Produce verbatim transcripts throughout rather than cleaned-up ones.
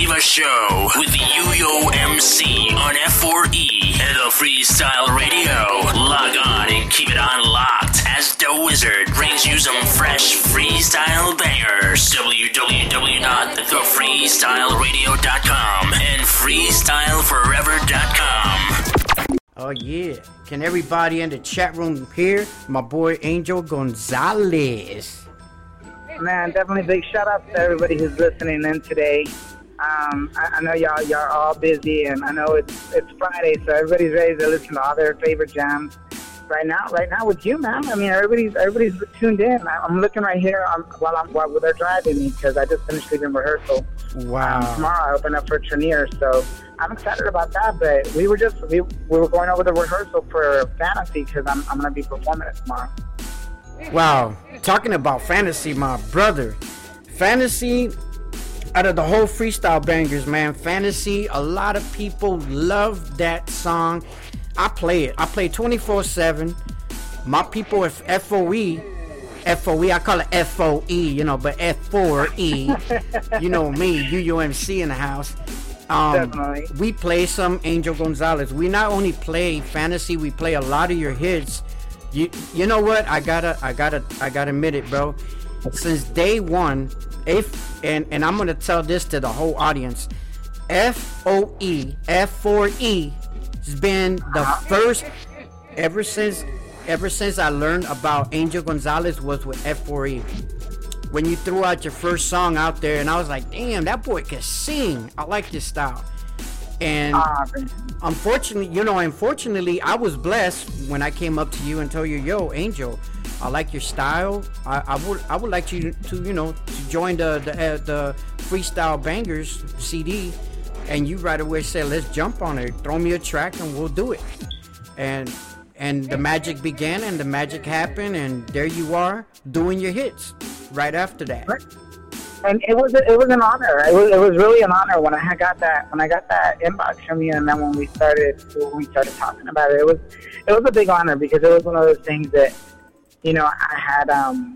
Diva Show with the Yo-Yo M C on F four E and the Freestyle Radio. Log on and keep it on locked as the Wizard brings you some fresh freestyle bangers. w w w dot the freestyle radio dot com and freestyle forever dot com. Oh yeah. Can everybody in the chat room hear my boy Angel Gonzalez? Man, definitely big shout out to everybody who's listening in today. Um, I, I know y'all y'all are all busy, and I know it's it's Friday, so everybody's ready to listen to all their favorite jams. Right now, right now with you, man. I mean, everybody's everybody's tuned in. I, I'm looking right here on, while I'm while they're driving me because I just finished leaving rehearsal. Wow. Um, tomorrow I open up for Trenier, so I'm excited about that. But we were just we, we were going over the rehearsal for Fantasy because I'm I'm gonna be performing it tomorrow. Wow. Talking about Fantasy, my brother. Fantasy, out of the whole freestyle bangers, man, Fantasy, a lot of people love that song. I play it. I play twenty-four seven. My people at F O E, F O E, I call it F O E, you know, but F four E, you know me, U U M C in the house. Um, Definitely. We play some Angel Gonzalez. We not only play Fantasy, we play a lot of your hits. You you know what? I gotta I gotta I gotta admit it, bro. Since day one, if and and I'm gonna tell this to the whole audience, F O E, F four E has been the first ever since ever since I learned about Angel Gonzalez was with F four E. When you threw out your first song out there, and I was like, damn, that boy can sing. I like this style. And unfortunately, you know, unfortunately, I was blessed when I came up to you and told you, yo, Angel, I like your style. I, I would I would like you to, you know, to join the the, uh, the Freestyle Bangers C D. And you right away said, let's jump on it. Throw me a track and we'll do it. And and the magic began and the magic happened. And there you are doing your hits right after that. Right. And it was it was an honor. It was it was really an honor when I had got that when I got that inbox from you, and then when we started when we started talking about it, it was it was a big honor because it was one of those things that, you know, I had um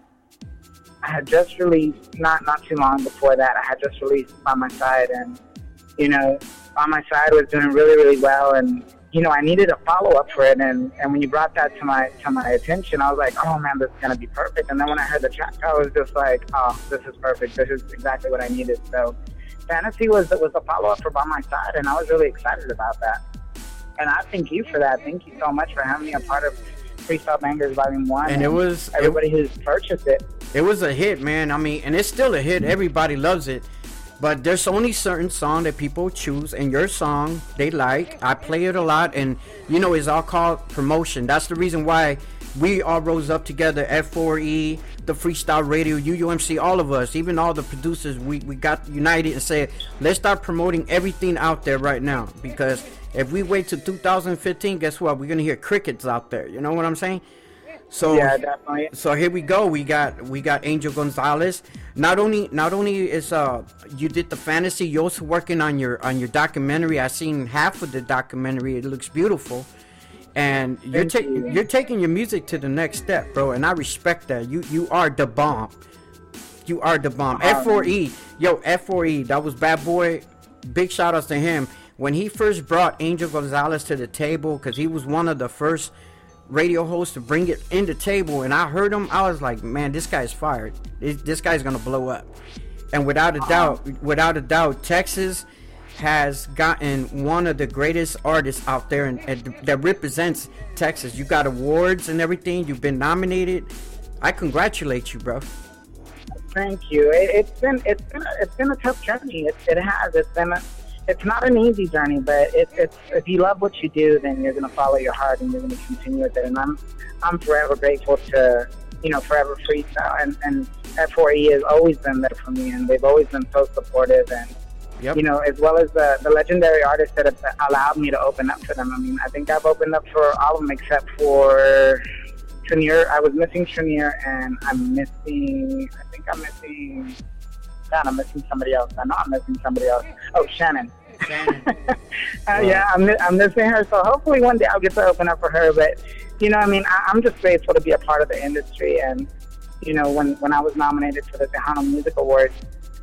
I had just released not not too long before that. I had just released By My Side, and you know, By My Side was doing really really well, and you know, I needed a follow-up for it, and, and when you brought that to my to my attention, I was like, oh man, this is gonna be perfect. And then when I heard the track, I was just like, oh, this is perfect. This is exactly what I needed. So, Fantasy was was a follow-up for By My Side, and I was really excited about that. And I thank you for that. Thank you so much for having me a part of Freestyle Bangers Volume One. And, and it was everybody it, who's purchased it. It was a hit, man. I mean, and it's still a hit. Everybody loves it. But there's only certain song that people choose, and your song they like. I play it a lot, and you know it's all called promotion. That's the reason why we all rose up together. F four E, the Freestyle Radio, U U M C, all of us, even all the producers, we, we got united and said, let's start promoting everything out there right now. Because if we wait till two thousand fifteen, guess what? We're gonna hear crickets out there. You know what I'm saying? So yeah, definitely. So here we go. We got we got Angel Gonzalez. Not only not only is uh you did the Fantasy, you're also working on your on your documentary. I seen half of the documentary. It looks beautiful, and you're taking you. you're taking your music to the next step, bro. And I respect that. You you are the bomb. You are the bomb. F four E, yo, F four E. That was Bad Boy. Big shout outs to him when he first brought Angel Gonzalez to the table, because he was one of the first radio host to bring it in the table, and I heard him. I was like, man, this guy's fired. This, this guy's gonna blow up. And without a doubt, without a doubt, Texas has gotten one of the greatest artists out there, and, and that represents Texas. You got awards and everything. You've been nominated. I congratulate you, bro. Thank you. It, it's been it's been a, it's been a tough journey. It, it has. It's been a It's not an easy journey, but it, it's if you love what you do, then you're going to follow your heart and you're going to continue with it. And I'm I'm forever grateful to, you know, Forever Freestyle, and, and F four E has always been there for me, and they've always been so supportive, and yep. you know, as well as the, the legendary artists that have allowed me to open up for them. I mean, I think I've opened up for all of them except for Trenier. I was missing Trenier, and I'm missing, I think I'm missing... God, I'm missing somebody else. I know I'm missing somebody else. Oh, Shannon. Shannon. uh, wow. Yeah, I'm, I'm missing her. So hopefully one day I'll get to open up for her. But, you know, I mean, I, I'm just grateful to be a part of the industry. And, you know, when, when I was nominated for the Tejano Music Awards,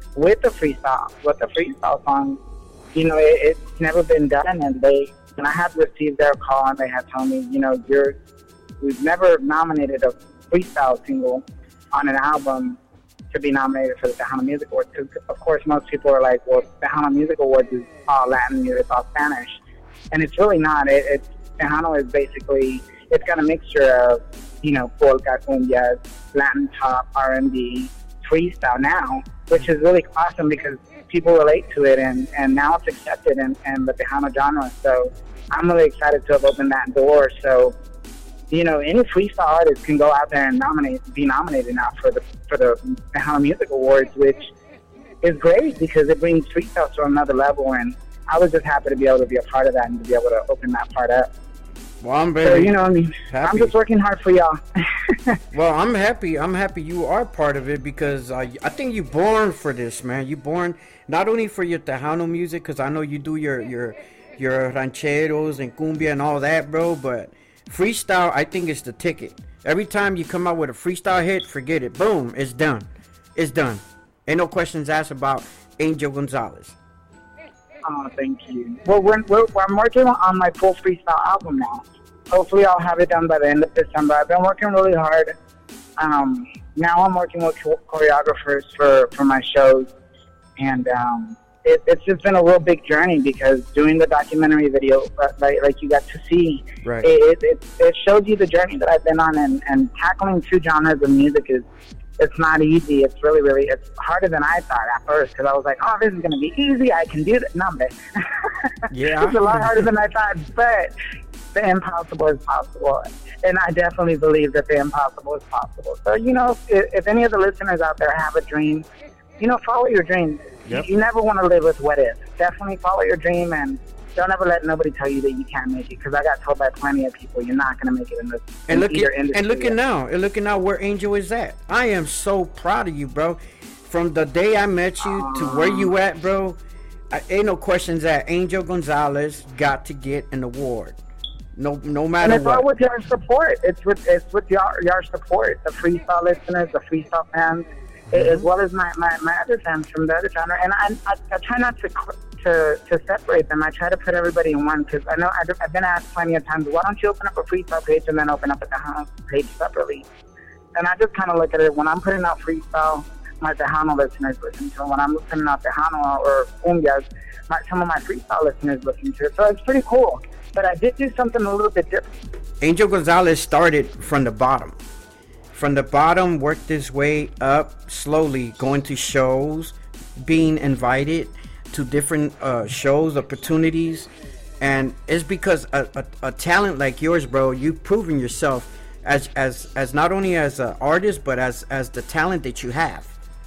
with the freestyle, with the freestyle song. You know, it, it's never been done, and they, when I had received their call and they had told me, you know, you're, we've never nominated a freestyle single on an album to be nominated for the Tejano Music Awards. Because, of course, most people are like, well, Tejano Music Awards is all Latin music, it's all Spanish. And it's really not. It, it's, Tejano is basically, it's got a mixture of, you know, polka, cumbia, Latin pop, R and B, freestyle now, which is really awesome because people relate to it, and, and now it's accepted in, in the Tejano genre. So I'm really excited to have opened that door. So, you know, any freestyle artist can go out there and nominate, be nominated now for the for the Tejano Music Awards, which is great because it brings freestyle to another level. And I was just happy to be able to be a part of that and to be able to open that part up. Well, I'm very so, you know, I mean, happy. I'm just working hard for y'all. Well, I'm happy. I'm happy you are part of it because uh, I think you're born for this, man. You're born not only for your Tejano music, because I know you do your your your rancheros and cumbia and all that, bro. But freestyle, I think, is the ticket. Every time you come out with a freestyle hit, forget it. Boom, it's done. It's done. Ain't no questions asked about Angel Gonzalez. Oh, thank you. Well, we're, we're, I'm working on my full freestyle album now. Hopefully, I'll have it done by the end of December. I've been working really hard. Um, now I'm working with choreographers for, for my shows. And um, it, it's just been a real big journey because doing the documentary video, like, like you got to see, right. it, it, it shows you the journey that I've been on. And, and tackling two genres of music is it's not easy. It's really, really, it's harder than I thought at first because I was like, oh, this is going to be easy. I can do that. No, but yeah. It's a lot harder than I thought, but the impossible is possible. And I definitely believe that the impossible is possible. So, you know, if, if any of the listeners out there have a dream, you know, follow your dream. Yep. You, you never want to live with what if. Definitely follow your dream and don't ever let nobody tell you that you can't make it, because I got told by plenty of people you're not going to make it in this and look either at, industry. And looking now, and looking now where Angel is at. I am so proud of you, bro. From the day I met you uh, to where you at, bro, I, ain't no questions that Angel Gonzalez got to get an award. No, no matter what. And it's what. all with your support. It's with it's with your your support, the freestyle listeners, the freestyle fans, mm-hmm. as well as my, my, my other fans from the other genre. And I, I I try not to to to separate them. I try to put everybody in one because I know I've, I've been asked plenty of times, why don't you open up a freestyle page and then open up a Tejano page separately? And I just kind of look at it when I'm putting out freestyle, my Tejano listeners listen to it. When I'm putting out Tejano or cumbias, my, some of my freestyle listeners listen to it. So it's pretty cool. But I did do something a little bit different. Angel Gonzalez started from the bottom. From the bottom, worked his way up slowly, going to shows, being invited to different uh, shows, opportunities. And it's because a, a, a talent like yours, bro, you've proven yourself as as as not only as an artist, but as, as the talent that you have.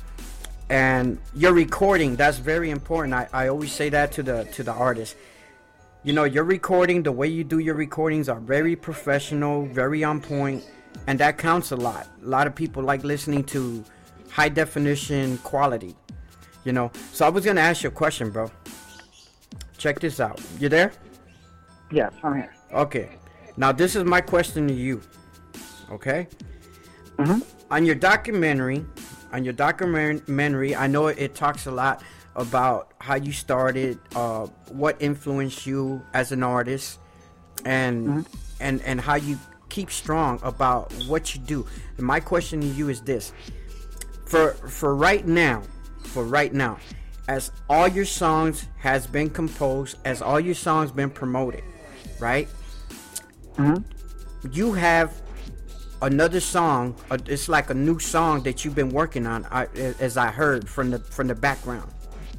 And your recording, that's very important. I, I always say that to the to the artists. You know, your recording, the way you do your recordings are very professional, very on point, and that counts a lot. A lot of people like listening to high definition quality, you know. So I was going to ask you a question, bro. Check this out. You there? Yes, I'm here. Okay. Now, this is my question to you, okay? Mm-hmm. On your documentary, on your documentary, I know it talks a lot about how you started, uh, what influenced you as an artist, and mm-hmm. and and how you keep strong about what you do. And my question to you is this: for for right now, for right now, as all your songs has been composed, as all your songs been promoted, right? Mm-hmm. You have another song. Uh, it's like a new song that you've been working on, I, as I heard from the from the background.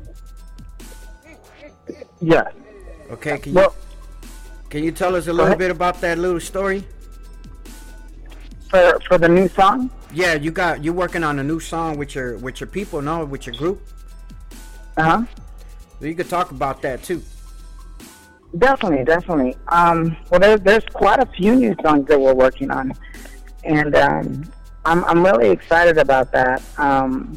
Yes. Okay, can well, you can you tell us a little bit about that little story? For for the new song? Yeah, you got you're working on a new song with your with your people, no, with your group. Uh huh. So you could talk about that too. Definitely, definitely. Um, well, there's there's quite a few new songs that we're working on, and um, I'm I'm really excited about that. Um,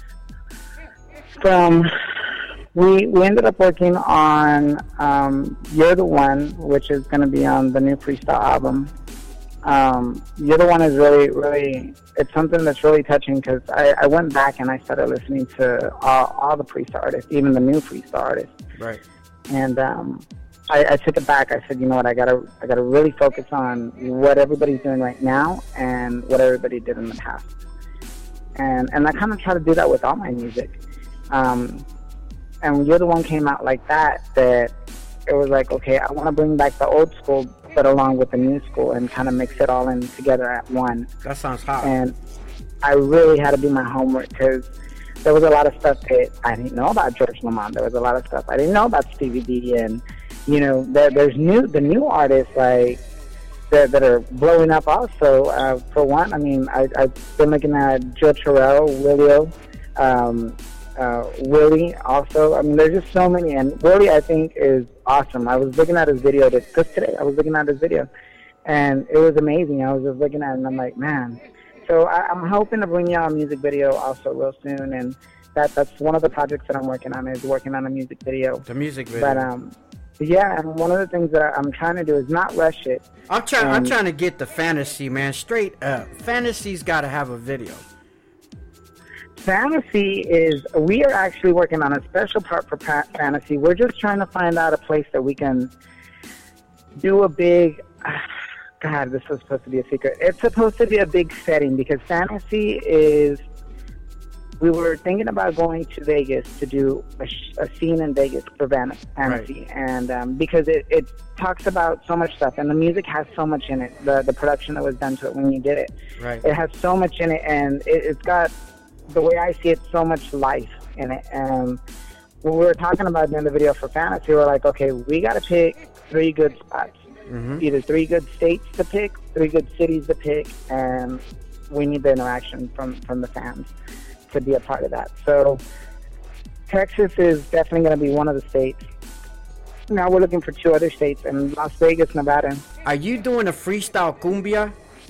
from We we ended up working on um, You're the One, which is going to be on the new freestyle album. Um, the other one is really, really, it's something that's really touching because I, I went back and I started listening to all, all the freestyle artists, even the new freestyle artists. Right. And um, I, I took it back. I said, you know what, I gotta, I gotta really focus on what everybody's doing right now and what everybody did in the past. And and I kind of try to do that with all my music. Um, and You're the One came out like that, that it was like, okay, I want to bring back the old school, but along with the new school and kind of mix it all in together at one. That sounds hot. And I really had to do my homework because there was a lot of stuff that I didn't know about George Lamont. There was a lot of stuff I didn't know about Stevie D. And, you know, there, there's new the new artists like that, that are blowing up also. Uh, for one, I mean, I, I've been looking at Joe Terrell, Willio, um, uh, Willie also. I mean, there's just so many. And Willie, I think, is awesome. I was looking at his video just today. I was looking at his video, and it was amazing. I was just looking at it, and I'm like, man. So I, I'm hoping to bring y'all a music video also real soon, and that that's one of the projects that I'm working on is working on a music video. The music video. But um, yeah, and one of the things that I, I'm trying to do is not rush it. I'm trying. I'm trying to get the fantasy, man, straight up. Fantasy's got to have a video. Fantasy is, we are actually working on a special part for pa- Fantasy. We're just trying to find out a place that we can do a big, God, this was supposed to be a secret. It's supposed to be a big setting because Fantasy is, we were thinking about going to Vegas to do a, sh- a scene in Vegas for Van- Fantasy. Right. And um, because it, it talks about so much stuff and the music has so much in it, the, the production that was done to it when you did it. Right. It has so much in it, and it, it's got, the way I see it, so much life in it. And when we were talking about doing the video for Fantasy, we were like, okay, we got to pick three good spots. Mm-hmm. Either three good states to pick, three good cities to pick, and we need the interaction from, from the fans to be a part of that. So Texas is definitely going to be one of the states. Now we're looking for two other states, in Las Vegas, Nevada. Are you doing a freestyle cumbia?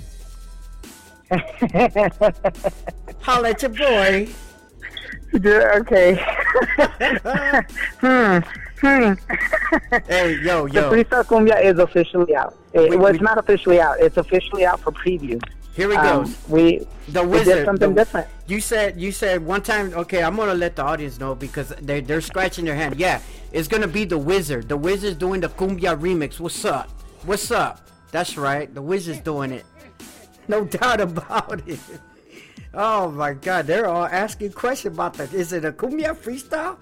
Holla at your boy. Okay. hmm. Hmm. Hey, yo, yo. The freestyle cumbia is officially out. It, we, well, it's we, not officially out. It's officially out for preview. Here we um, go. We the we wizard. did something the, different. You said you said one time. Okay, I'm gonna let the audience know because they they're scratching their hand. Yeah, it's gonna be the wizard. The wizard's doing the cumbia remix. What's up? What's up? That's right. The wizard's doing it. No doubt about it. Oh my God, they're all asking questions about that. Is it a cumbia freestyle?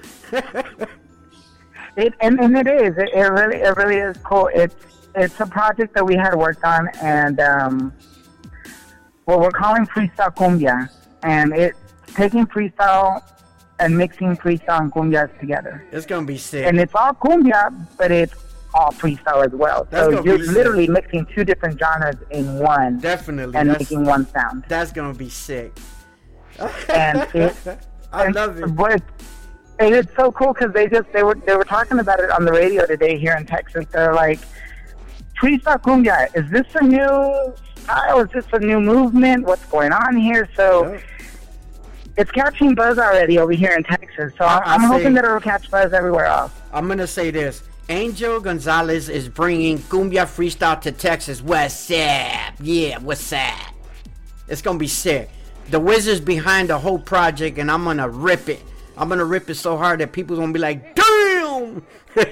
it and, and it is. It, it really it really is cool. It's it's a project that we had worked on, and um, what we're calling freestyle cumbia, and it's taking freestyle and mixing freestyle and cumbias together. It's gonna be sick. And it's all cumbia, but it's all freestyle as well. That's so you're literally sick. Mixing two different genres in one. Definitely. And making one sound. That's gonna be sick. And it, I and, love it. But and it's so cool because they just they were they were talking about it on the radio today here in Texas. They're like, freestyle cumbia, is this a new style? Is this a new movement? What's going on here? So. Yeah. It's catching buzz already over here in Texas, so I, I'm say, hoping that it'll catch buzz everywhere else. I'm gonna say this. Angel Gonzalez is bringing cumbia freestyle to Texas. What's up? Yeah, what's up? It's gonna be sick. The Wizard's behind the whole project, and I'm gonna rip it. I'm gonna rip it so hard that people's gonna be like, "Damn!"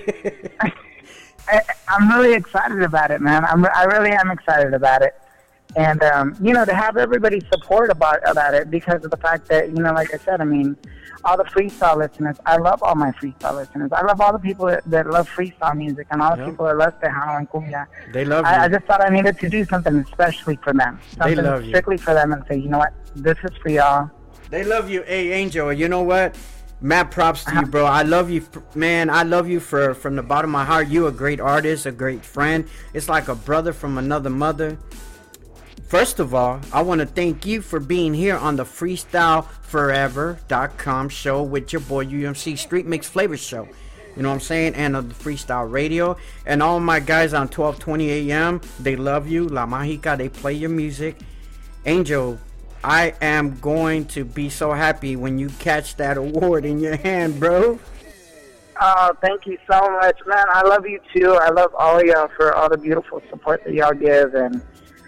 I, I'm really excited about it, man. I'm, I really am excited about it, and um, you know, to have everybody support about about it because of the fact that, you know, like I said, I mean, all the freestyle listeners. I love all my freestyle listeners. I love all the people that, that love freestyle music and all the yep. people that love Tejano and cumbia. They love I, you. I just thought I needed to do something especially for them. Something they love strictly you. for them and say, you know what, this is for y'all. They love you. Hey, Angel, you know what? Mad props to you, bro. I love you, man. I love you for from the bottom of my heart. You a great artist, a great friend. It's like a brother from another mother. First of all, I want to thank you for being here on the freestyle forever dot com show with your boy U M C, Street Mix Flavor Show. You know what I'm saying? And on the Freestyle Radio. And all my guys on twelve twenty a.m., they love you. La Mágica, they play your music. Angel, I am going to be so happy when you catch that award in your hand, bro. Oh, thank you so much, man. I love you, too. I love all of y'all for all the beautiful support that y'all give. And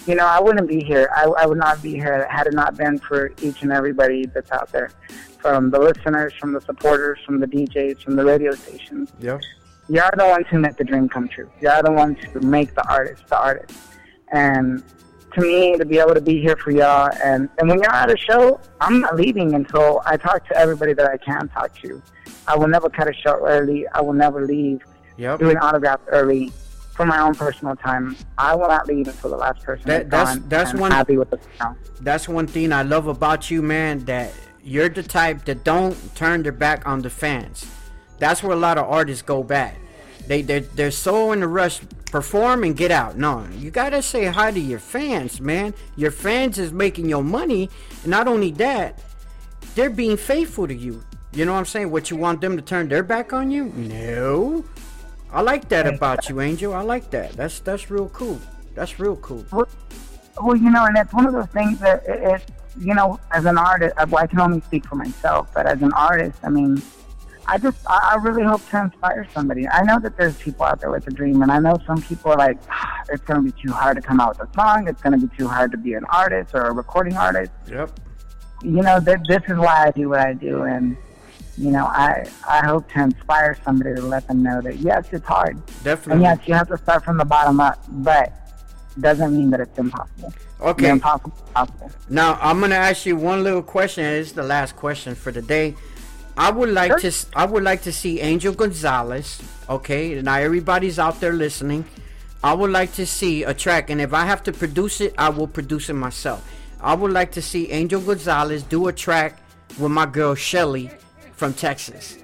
you know, I wouldn't be here. I, I would not be here had it not been for each and everybody that's out there, from the listeners, from the supporters, from the D Js, from the radio stations. Yep. You're the ones who make the dream come true. You're the ones who make the artist the artist. And to me, to be able to be here for y'all, and, and when you're at a show, I'm not leaving until I talk to everybody that I can talk to. I will never cut a show early. I will never leave Yep. doing autographs early for my own personal time. I will not leave until the last person That- is that's- gone that's and one- happy with the sound. That's one thing I love about you, man, that you're the type that don't turn their back on the fans. That's where a lot of artists go bad. They, they're, they're so in a rush, perform and get out. No, you gotta say hi to your fans, man. Your fans is making your money, and not only that, they're being faithful to you. You know what I'm saying? What, you want them to turn their back on you? No. I like that about you, Angel. I like that. That's that's real cool. That's real cool. Well, well, you know, and that's one of those things that it, it you know, as an artist, I, I can only speak for myself, but as an artist, I mean, I just, I, I really hope to inspire somebody. I know that there's people out there with a dream, and I know some people are like, ah, it's going to be too hard to come out with a song. It's going to be too hard to be an artist or a recording artist. Yep. You know, th- this is why I do what I do, and you know, I I hope to inspire somebody to let them know that, yes, it's hard. Definitely. And yes, you have to start from the bottom up, but doesn't mean that it's impossible. Okay. The impossible is possible. Now, I'm going to ask you one little question, and it's the last question for the day. I would like Sure. to s- I would like to see Angel Gonzalez, okay? Now, everybody's out there listening. I would like to see a track, and if I have to produce it, I will produce it myself. I would like to see Angel Gonzalez do a track with my girl Shelly from Texas.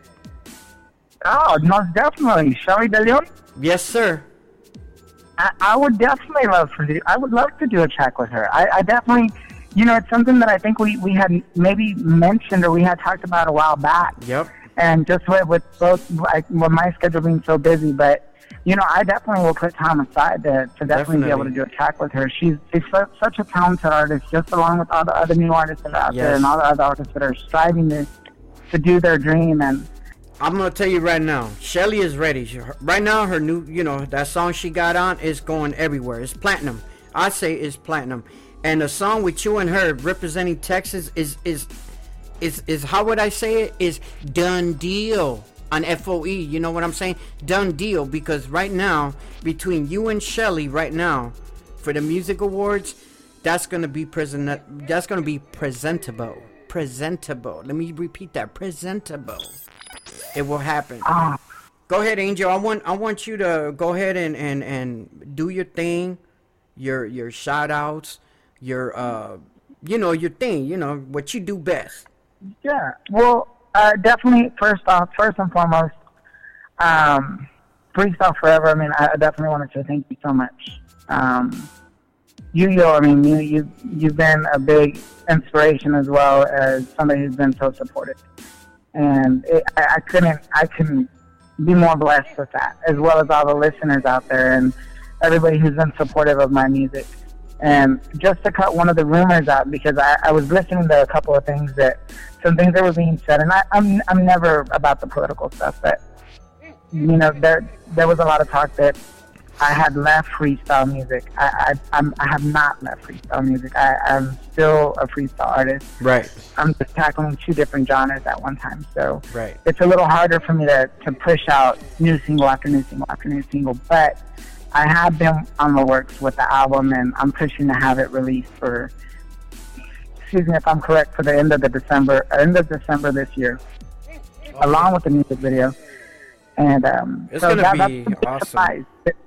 Oh, most definitely. Shelly De Leon? Yes, sir. I, I would definitely love to do, I would love to do a track with her. I, I definitely, you know, it's something that I think we, we had maybe mentioned or we had talked about a while back. Yep. And just with, with both, like, with my schedule being so busy, but, you know, I definitely will put time aside to, to definitely, Definitely. be able to do a track with her. She's, she's su- such a talented artist, just along with all the other new artists that are out there Yes. and all the other artists that are striving to, to do their dream. And I'm gonna tell you right now, Shelly is ready. She- her- Right now, her new, you know, that song she got on is going everywhere. It's platinum. I say it's platinum. And the song with you and her representing Texas is is is is how would I say it? Is done deal on F O E. You know what I'm saying? Done deal, because right now between you and Shelly, right now for the music awards, that's gonna be present. That's gonna be presentable. Presentable. Let me repeat that. Presentable. It will happen. ah, Go ahead, Angel. I want I want you to go ahead and, and, and do your thing, your your shout outs, your uh you know, your thing, you know, what you do best. yeah, well, uh, definitely, first off, first and foremost, um, Freestyle Forever, I mean, I definitely wanted to thank you so much. Um, you, yo, I mean, you, you, you've been a big inspiration as well as somebody who's been so supportive. And it, I, I couldn't, I couldn't be more blessed with that, as well as all the listeners out there and everybody who's been supportive of my music. And just to cut one of the rumors out, because I, I was listening to a couple of things that, some things that were being said, and I, I'm, I'm never about the political stuff, but, you know, there, there was a lot of talk that I had left freestyle music. I, I, I'm, I have not left freestyle music. I, I'm still a freestyle artist. Right. I'm just tackling two different genres at one time. So Right. it's a little harder for me to, to push out new single after new single after new single. But I have been on the works with the album, and I'm pushing to have it released for, excuse me if I'm correct, for the end of the December, end of December this year, along with the music video. And um, It's so gonna that, be that's a big awesome. surprise.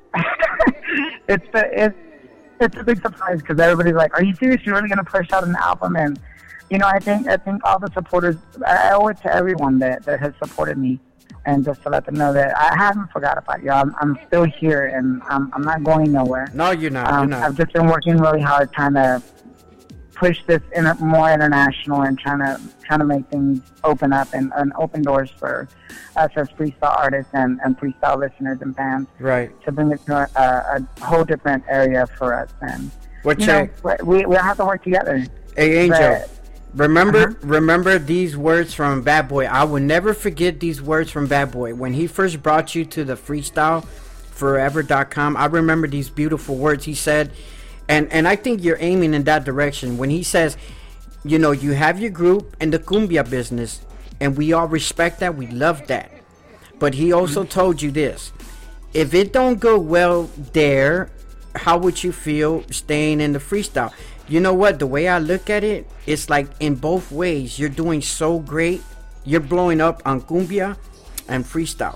it's a, it's it's a big surprise because everybody's like, "Are you serious? You're really gonna push out an album?" And you know, I think I think all the supporters, I owe it to everyone that, that has supported me, and just to let them know that I haven't forgot about you. I'm I'm still here, and I'm I'm not going nowhere. No, you're not. Um, you're I've not. just been working really hard trying to push this in more international and trying to trying to make things open up and, and open doors for us as freestyle artists and, and freestyle listeners and fans, Right. to bring it to a, a whole different area for us. And What you check? know, we we have to work together. Hey, Angel. But- Remember, Uh-huh. remember these words from Bad Boy. I will never forget these words from Bad Boy when he first brought you to the freestyle forever dot com. I remember these beautiful words. He said, And and I think you're aiming in that direction when he says, you know, you have your group in the cumbia business, and we all respect that. We love that. But he also told you this: if it don't go well there, how would you feel staying in the freestyle? You know what? The way I look at it, it's like in both ways. You're doing so great. You're blowing up on cumbia and freestyle.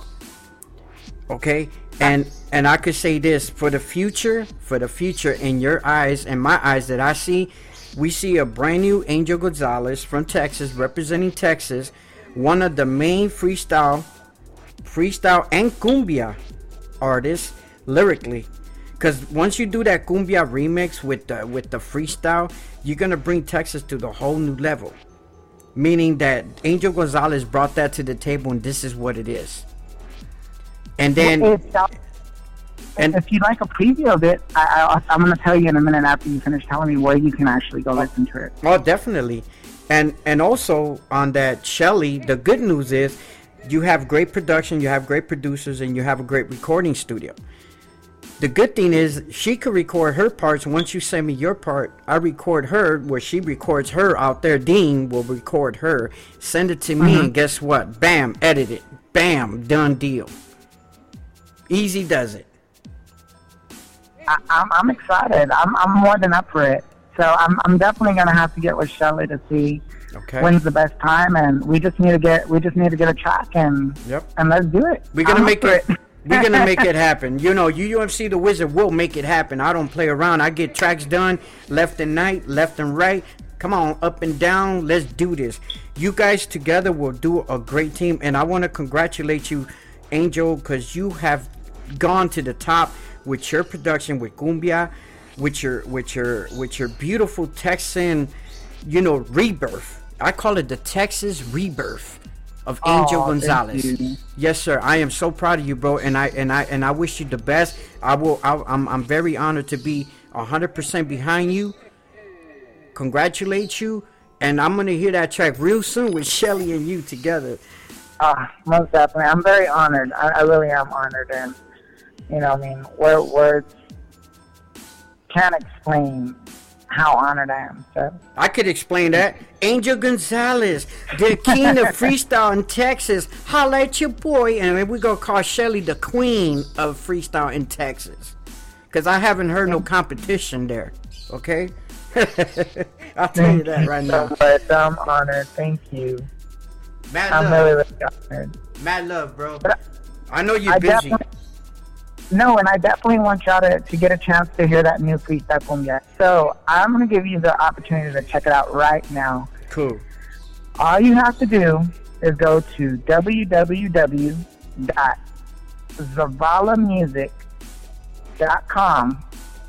Okay? And and I could say this, for the future, for the future in your eyes and my eyes that I see, we see a brand new Angel Gonzalez from Texas, representing Texas, one of the main freestyle, freestyle and cumbia artists lyrically. Because once you do that cumbia remix with the, with the freestyle, you're going to bring Texas to the whole new level. Meaning that Angel Gonzalez brought that to the table, and this is what it is. And then... It's, uh, and if you'd like a preview of it, I, I, I'm going to tell you in a minute after you finish telling me where you can actually go listen to it. Oh, definitely. And and also on that, Shelly, the good news is you have great production, you have great producers, and you have a great recording studio. The good thing is she could record her parts. Once you send me your part, I record her where she records her out there. Dean will record her, send it to me, mm-hmm. and guess what? Bam, edit it. Bam, done deal. Easy does it. I, I'm I'm excited. I'm I'm more than up for it. So I'm I'm definitely gonna have to get with Shelly to see okay. when's the best time, and we just need to get we just need to get a track and yep. and let's do it. We're gonna I'm make it. it. We're gonna make it happen. You know, you U F C the Wizard will make it happen. I don't play around. I get tracks done left and right, left and right. Come on, up and down. Let's do this. You guys together will do a great team, and I want to congratulate you, Angel, because you have gone to the top with your production with cumbia, with your with your with your beautiful Texan, you know, rebirth. I call it the Texas rebirth of Angel oh, Gonzalez. Yes, sir. I am so proud of you, bro, and I and I and I wish you the best. I will. I, I'm I'm very honored to be one hundred percent behind you. Congratulate you, and I'm gonna hear that track real soon with Shelly and you together. Uh, most definitely. I'm very honored. I, I really am honored, and you know, I mean, words can't explain how honored I am. So I could explain that. Angel Gonzalez, the king of freestyle in Texas. Holla at your boy, and we're gonna call Shelly the queen of freestyle in Texas, because I haven't heard no competition there. Okay, I'll tell you that right now. But I'm honored. Thank you. Mad I'm love. really, really honored. Mad love, bro. But I know you're I busy. No, and I definitely want y'all to, to get a chance to hear that new freestyle cumbia. So I'm going to give you the opportunity to check it out right now. Cool. All you have to do is go to w w w dot zavala music dot com,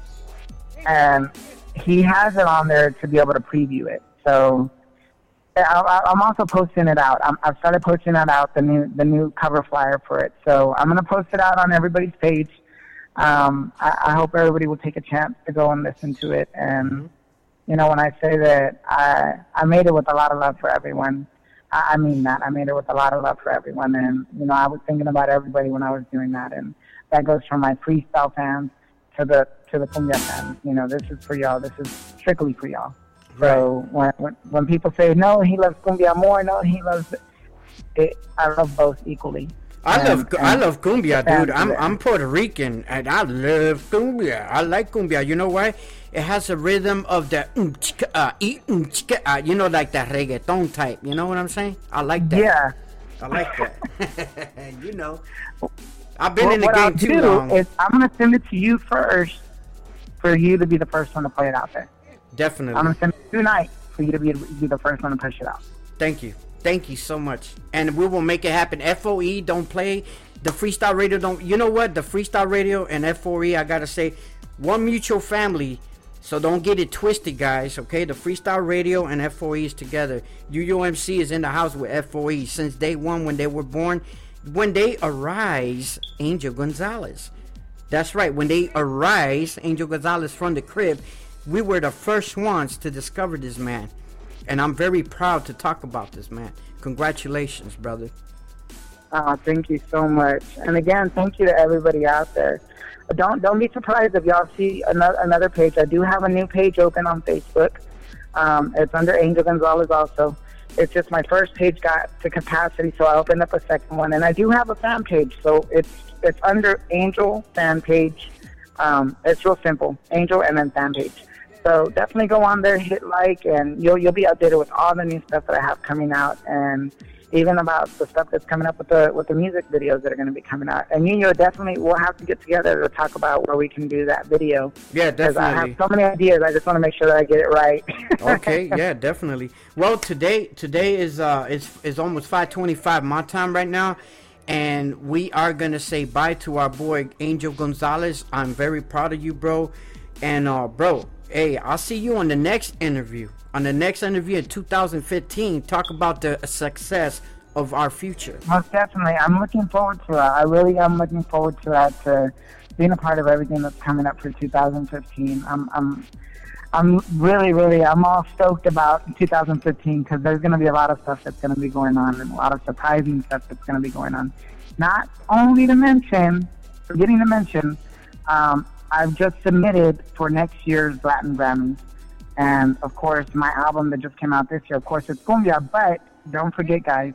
and he has it on there to be able to preview it. So I, I'm also posting it out. I'm, I've started posting that out, the new the new cover flyer for it. So I'm going to post it out on everybody's page. Um, I, I hope everybody will take a chance to go and listen to it. And, mm-hmm. you know, when I say that I I made it with a lot of love for everyone, I, I mean that. I made it with a lot of love for everyone. And, you know, I was thinking about everybody when I was doing that. And that goes from my freestyle fans to the, to the cumbia fans. You know, this is for y'all. This is strictly for y'all. So when, when when people say, no, he loves cumbia more, no, he loves it, I love both equally. I and, love and I love cumbia, dude. I'm I'm Puerto Rican, and I love cumbia. I like cumbia. You know why? It has a rhythm of the, uh, uh, you know, like that reggaeton type. You know what I'm saying? I like that. Yeah. I like that. You know. I've been well, in the game I'll too do long. Is I'm going to send it to you first for you to be the first one to play it out there. Definitely. I'm going to send it tonight for you to be, be the first one to push it out. Thank you. Thank you so much. And we will make it happen. F O E, don't play. The Freestyle Radio, don't. You know what? The Freestyle Radio and F O E, I got to say, one mutual family. So don't get it twisted, guys. Okay? The Freestyle Radio and F O E is together. U U M C is in the house with F O E since day one when they were born. When they arise, Angel Gonzalez. That's right. When they arise, Angel Gonzalez from the crib, we were the first ones to discover this man. And I'm very proud to talk about this man. Congratulations, brother. Uh, thank you so much. And again, thank you to everybody out there. don't don't be surprised if y'all see another another page. I do have a new page open on Facebook. Um, it's under Angel Gonzalez also. It's just my first page got to capacity, so I opened up a second one, and I do have a fan page. So it's it's under Angel fan page. Um, it's real simple, Angel and then fan page. So definitely go on there, hit like, and you'll you'll be updated with all the new stuff that I have coming out, and even about the stuff that's coming up with the with the music videos that are going to be coming out. And you know, definitely we'll have to get together to talk about where we can do that video. Yeah, Because I definitely. have so many ideas. I just want to make sure that I get it right. Okay, yeah, definitely. Well, today today is uh is is almost five twenty-five my time right now, and we are gonna say bye to our boy Angel Gonzalez. I'm very proud of you, bro. And uh, bro, hey, I'll see you on the next interview. On the next interview in two thousand fifteen, talk about the success of our future. Most definitely. I'm looking forward to it. I really am looking forward to that, to being a part of everything that's coming up for two thousand fifteen. I'm, I'm, I'm really, really, I'm all stoked about two thousand fifteen because there's going to be a lot of stuff that's going to be going on and a lot of surprising stuff that's going to be going on. Not only to mention, forgetting to mention, um, I've just submitted for next year's Latin Grammys. And, of course, my album that just came out this year, of course, it's Cumbia. But don't forget, guys,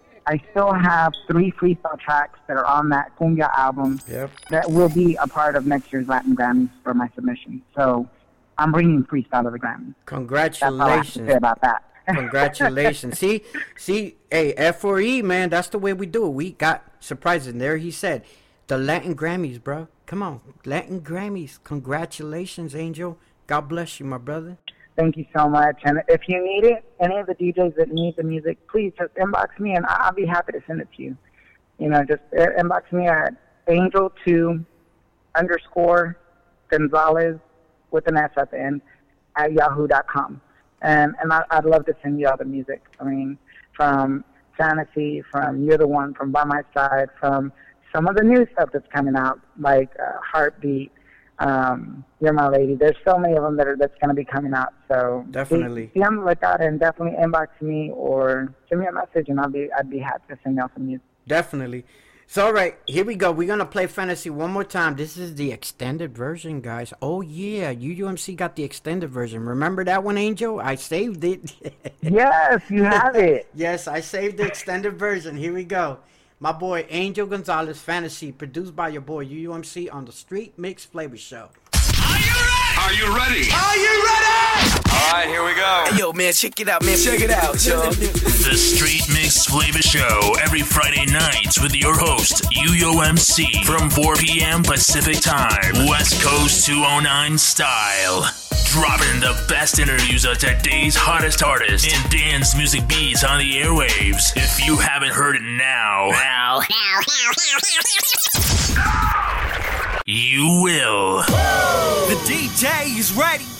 I still have three freestyle tracks that are on that Cumbia album Yep. that will be a part of next year's Latin Grammys for my submission. So I'm bringing freestyle to the Grammys. That's all I have to Congratulations. say about that. Congratulations. see, see, hey, F four E, man, that's the way we do it. We got surprises. And there he said, the Latin Grammys, bro. Come on, Latin Grammys. Congratulations, Angel. God bless you, my brother. Thank you so much. And if you need it, any of the D Js that need the music, please just inbox me and I'll be happy to send it to you. You know, just inbox me at angel two underscore Gonzalez with an S at the end at yahoo dot com. And, and I, I'd love to send you all the music. I mean, from Fantasy, from You're the One, from By My Side, from some of the new stuff that's coming out, like uh, Heartbeat, um, You're My Lady. There's so many of them that are that's going to be coming out. So Definitely. be, be on the lookout and definitely inbox me or send me a message, and I'll be I'd be happy to send y'all some music. Definitely. So, all right, here we go. We're going to play Fantasy one more time. This is the extended version, guys. Oh, yeah. U U M C got the extended version. Remember that one, Angel? I saved it. Yes, you have it. Yes, I saved the extended version. Here we go. My boy, Angel Gonzalez, Fantasy, produced by your boy, U U M C, on the Street Mix Flavor Show. Are you ready? Are you ready? All right, here we go. Hey, yo, man, check it out, man. Check it out, yo. The Street Mix Flavor Show every Friday night with your host, U U M C, from four p.m. Pacific Time, West Coast two oh nine style. Dropping the best interviews of today's hottest artists and dance music beats on the airwaves. If you haven't heard it now, now, you will. The D J is ready.